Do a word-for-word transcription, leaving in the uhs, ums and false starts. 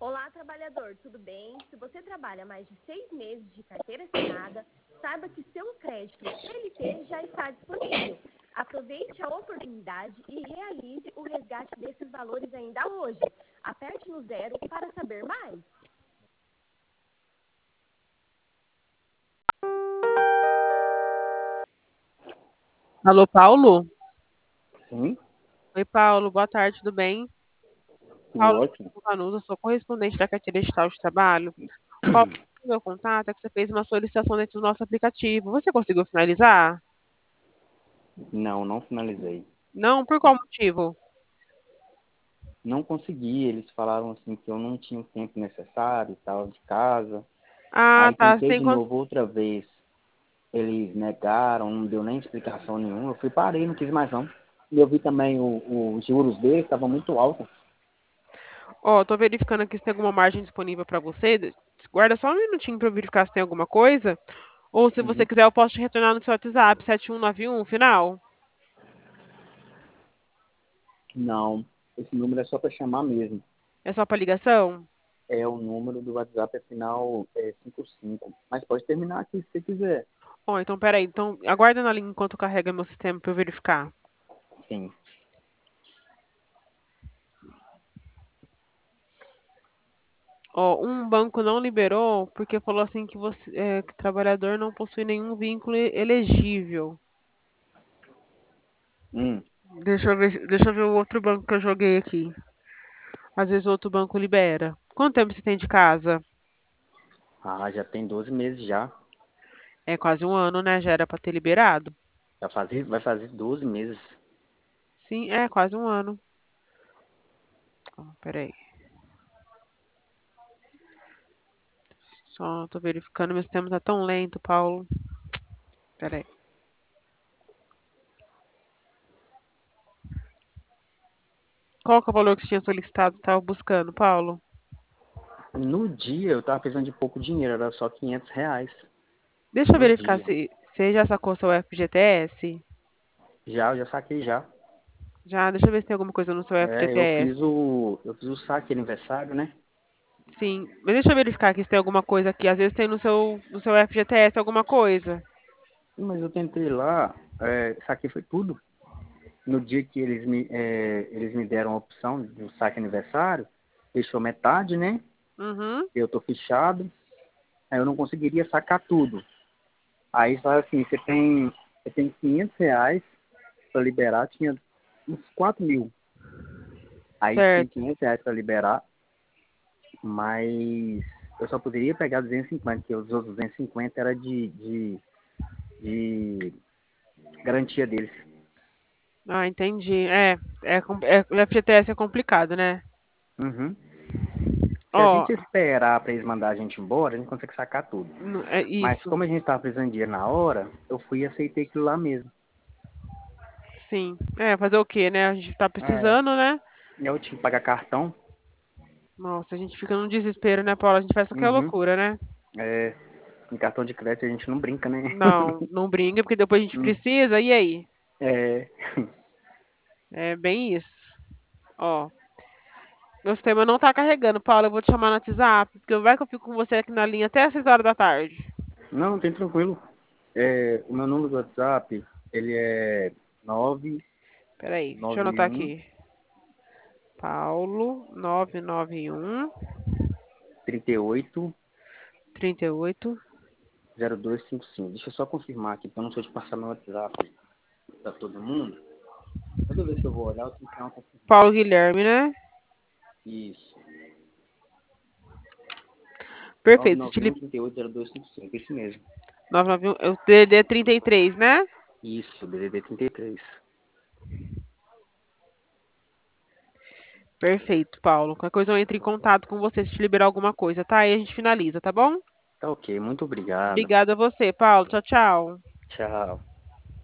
Olá, trabalhador, tudo bem? Se você trabalha mais de seis meses de carteira assinada, saiba que seu crédito C L T já está disponível. Aproveite a oportunidade e realize o resgate desses valores ainda hoje. Aperte no zero para saber mais. Alô, Paulo? Sim, Oi, Paulo, boa tarde, tudo bem? tudo Paulo, ótimo. eu sou Vanusa, sou correspondente da carteira digital de trabalho. Paulo, o meu contato é que você fez uma solicitação dentro do nosso aplicativo. Você conseguiu finalizar? Não, não finalizei. Não? Por qual motivo? Não consegui, eles falaram assim que eu não tinha o tempo necessário, estava de casa. Ah, Aí tá. Você tentei tem de quanto... novo outra vez. Eles negaram, não deu nem explicação nenhuma. Eu fui parei, não quis mais não. E eu vi também o, os juros deles estavam muito altos. Ó, tô verificando aqui se tem alguma margem disponível para você. Guarda só um minutinho para eu verificar se tem alguma coisa. Ou se você Uhum. quiser, eu posso te retornar no seu WhatsApp, sete um nove um, final. Não, esse número é só para chamar mesmo. É só para ligação? É o número do WhatsApp, é final é, cinquenta e cinco. Mas pode terminar aqui se você quiser. Ó, então peraí. Então, aguarda na linha enquanto carrega meu sistema para eu verificar. Sim. Ó, um banco não liberou porque falou assim que você, é, que o trabalhador não possui nenhum vínculo e- elegível. Hum. Deixa eu ver, se- deixa eu ver o outro banco que eu joguei aqui. Às vezes o outro banco libera. Quanto tempo você tem de casa? Ah, já tem doze meses já. É quase um ano, né? Já era pra ter liberado. Já fazer, vai fazer doze meses. Sim, é quase um ano. Ó, peraí. Só tô verificando, meu sistema tá tão lento, Paulo. Peraí. Qual que é o valor que você tinha solicitado? Tava buscando, Paulo? No dia eu tava precisando de pouco dinheiro, era só quinhentos reais. Deixa eu No verificar dia. se você já sacou seu F G T S. Já, eu já saquei já. Já, deixa eu ver se tem alguma coisa no seu É, eu fiz F G T S. o. Eu fiz o saque aniversário, né? Sim, mas deixa eu verificar aqui se tem alguma coisa aqui. Às vezes tem no seu, no seu F G T S alguma coisa. Mas eu tentei lá, é, saquei foi tudo. No dia que eles me, é, eles me deram a opção do saque aniversário, fechou metade, né? Uhum, Eu tô fechado, aí eu não conseguiria sacar tudo. Aí falaram assim, você tem, você tem quinhentos reais para liberar, tinha uns quatro mil. Aí tinha certo. quinhentos reais para liberar, mas eu só poderia pegar duzentos e cinquenta, porque os outros duzentos e cinquenta era de, de, de garantia deles. Ah, entendi. É, é, com- é, o F G T S é complicado, né? Uhum. Se a Ó, gente esperar para eles mandar a gente embora, a gente consegue sacar tudo. n- é Mas isso. como a gente estava precisando de dinheiro na hora, eu fui e aceitei aquilo lá mesmo. Sim. É, fazer o quê, né? A gente tá É, precisando, né? eu tinha que pagar cartão. Nossa, a gente fica num desespero, né, Paula? A gente faz qualquer Uhum. loucura, né? É, em cartão de crédito a gente não brinca, né? Não, não brinca, porque depois a gente Hum, precisa, e aí? é, É bem isso. Ó, meu sistema não tá carregando, Paula. Eu vou te chamar no WhatsApp, porque vai que eu fico com você aqui na linha até às seis horas da tarde. não, tem tranquilo. É, o meu número do WhatsApp, ele é nove Peraí, deixa eu nove anotar um aqui. Paulo, nove nove um, trinta e oito trinta e oito. zero dois cinco cinco. Deixa eu só confirmar aqui, para eu não sou de passar meu WhatsApp para todo mundo. Toda vez que eu vou olhar, eu tenho que dar uma confirmada. Paulo Guilherme, né? Isso. Perfeito. Se te li... nove nove um trinta e oito zero dois cinco cinco, isso mesmo. nove nove um, é o D D D trinta e três, né? Isso, D D D trinta e três. Perfeito, Paulo. Qualquer coisa eu entro em contato com você se te liberar alguma coisa, tá? Aí a gente finaliza, tá bom? Tá ok, muito obrigado. Obrigada a você, Paulo. Tchau, tchau. Tchau.